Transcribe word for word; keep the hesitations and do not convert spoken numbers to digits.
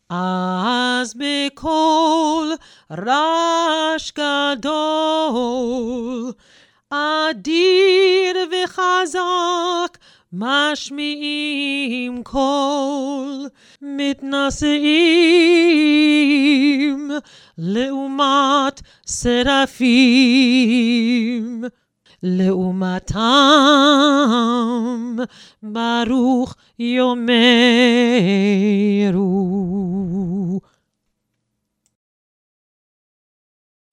אז בקול רעש גדול, אדיר וחזק, משמיעים קול, מתנשאים לעומת שרפים, לעומתם ברוך יאמרו.